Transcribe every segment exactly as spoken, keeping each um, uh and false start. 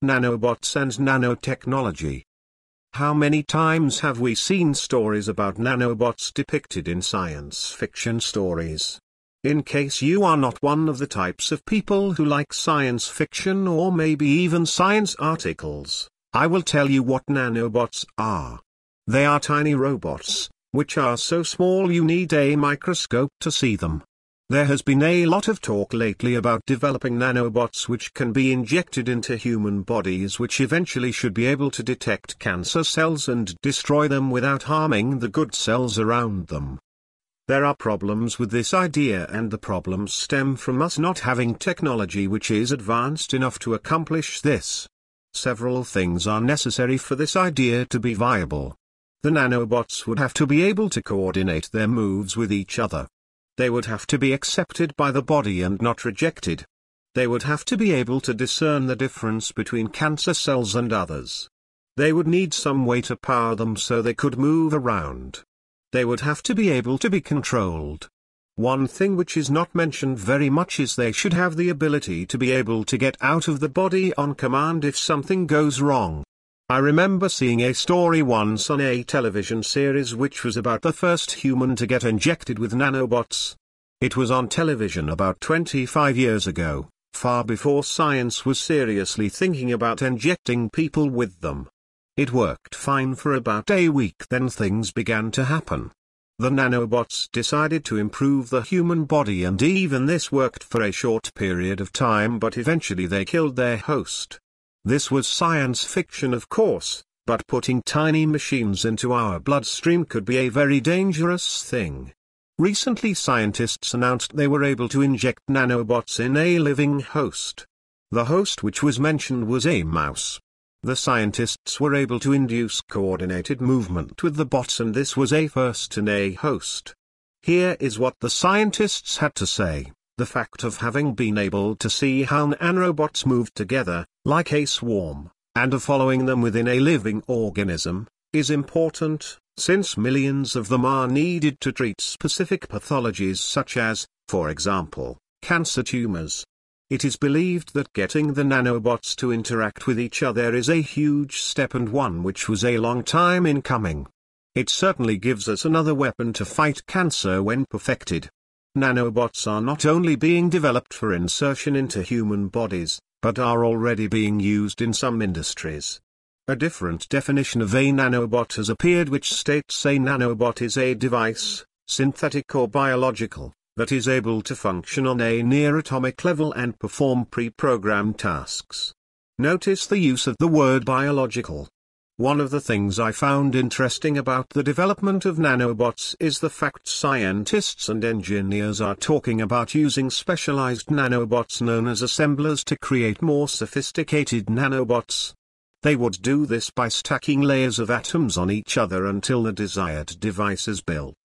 nanobots and nanotechnology. How many times have we seen stories about nanobots depicted in science fiction stories? In case you are not one of the types of people who like science fiction or maybe even science articles, I will tell you what nanobots are. They are tiny robots, which are so small you need a microscope to see them. There has been a lot of talk lately about developing nanobots which can be injected into human bodies, which eventually should be able to detect cancer cells and destroy them without harming the good cells around them. There are problems with this idea, and the problems stem from us not having technology which is advanced enough to accomplish this. Several things are necessary for this idea to be viable. The nanobots would have to be able to coordinate their moves with each other. They would have to be accepted by the body and not rejected. They would have to be able to discern the difference between cancer cells and others. They would need some way to power them so they could move around. They would have to be able to be controlled. One thing which is not mentioned very much is they should have the ability to be able to get out of the body on command if something goes wrong. I remember seeing a story once on a television series which was about the first human to get injected with nanobots. It was on television about twenty-five years ago, far before science was seriously thinking about injecting people with them. It worked fine for about a week, then things began to happen. The nanobots decided to improve the human body, and even this worked for a short period of time, but eventually they killed their host. This was science fiction, of course, but putting tiny machines into our bloodstream could be a very dangerous thing. Recently scientists announced they were able to inject nanobots in a living host. The host which was mentioned was a mouse. The scientists were able to induce coordinated movement with the bots, and this was a first in a host. Here is what the scientists had to say. The fact of having been able to see how nanobots move together, like a swarm, and of following them within a living organism, is important, since millions of them are needed to treat specific pathologies such as, for example, cancer tumors. It is believed that getting the nanobots to interact with each other is a huge step, and one which was a long time in coming. It certainly gives us another weapon to fight cancer when perfected. Nanobots are not only being developed for insertion into human bodies, but are already being used in some industries. A different definition of a nanobot has appeared which states a nanobot is a device, synthetic or biological, that is able to function on a near atomic level and perform pre-programmed tasks. Notice the use of the word biological. One of the things I found interesting about the development of nanobots is the fact scientists and engineers are talking about using specialized nanobots known as assemblers to create more sophisticated nanobots. They would do this by stacking layers of atoms on each other until the desired device is built.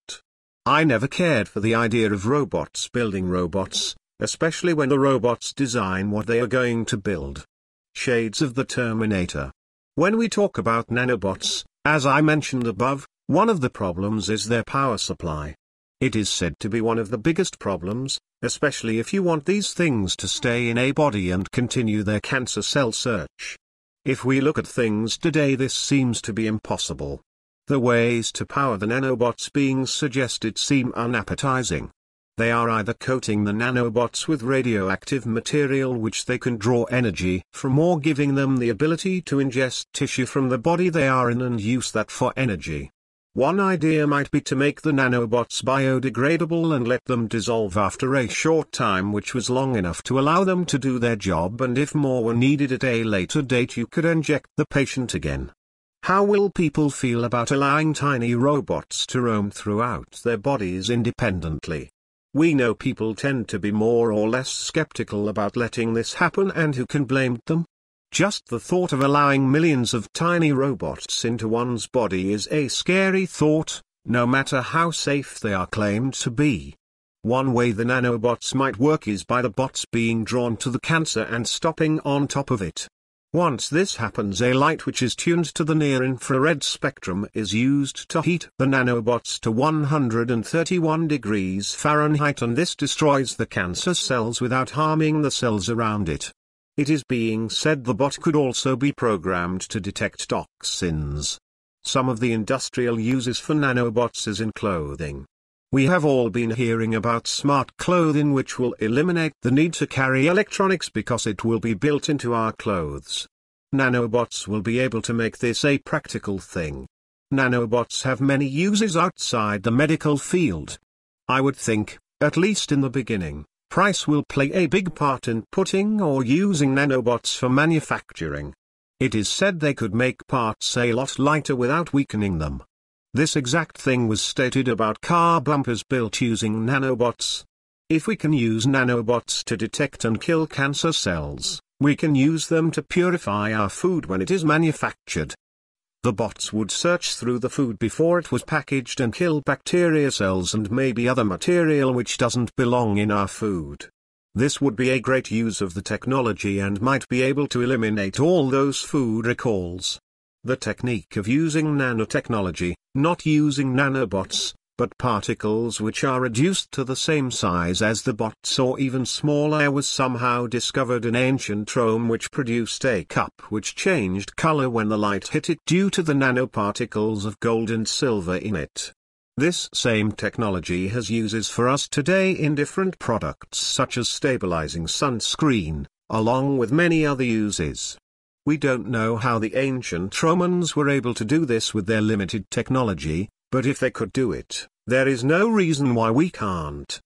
I never cared for the idea of robots building robots, especially when the robots design what they are going to build. Shades of the Terminator. When we talk about nanobots, as I mentioned above, one of the problems is their power supply. It is said to be one of the biggest problems, especially if you want these things to stay in a body and continue their cancer cell search. If we look at things today, this seems to be impossible. The ways to power the nanobots being suggested seem unappetizing. They are either coating the nanobots with radioactive material which they can draw energy from, or giving them the ability to ingest tissue from the body they are in and use that for energy. One idea might be to make the nanobots biodegradable and let them dissolve after a short time, which was long enough to allow them to do their job, and if more were needed at a later date you could inject the patient again. How will people feel about allowing tiny robots to roam throughout their bodies independently? We know people tend to be more or less skeptical about letting this happen, and who can blame them? Just the thought of allowing millions of tiny robots into one's body is a scary thought, no matter how safe they are claimed to be. One way the nanobots might work is by the bots being drawn to the cancer and stopping on top of it. Once this happens, a light which is tuned to the near-infrared spectrum is used to heat the nanobots to one hundred thirty-one degrees Fahrenheit, and this destroys the cancer cells without harming the cells around it. It is being said the bot could also be programmed to detect toxins. Some of the industrial uses for nanobots is in clothing. We have all been hearing about smart clothing, which will eliminate the need to carry electronics because it will be built into our clothes. Nanobots will be able to make this a practical thing. Nanobots have many uses outside the medical field. I would think, at least in the beginning, price will play a big part in putting or using nanobots for manufacturing. It is said they could make parts a lot lighter without weakening them. This exact thing was stated about car bumpers built using nanobots. If we can use nanobots to detect and kill cancer cells, we can use them to purify our food when it is manufactured. The bots would search through the food before it was packaged and kill bacteria cells and maybe other material which doesn't belong in our food. This would be a great use of the technology and might be able to eliminate all those food recalls. The technique of using nanotechnology, not using nanobots, but particles which are reduced to the same size as the bots or even smaller, was somehow discovered in ancient Rome, which produced a cup which changed color when the light hit it due to the nanoparticles of gold and silver in it. This same technology has uses for us today in different products such as stabilizing sunscreen, along with many other uses. We don't know how the ancient Romans were able to do this with their limited technology, but if they could do it, there is no reason why we can't.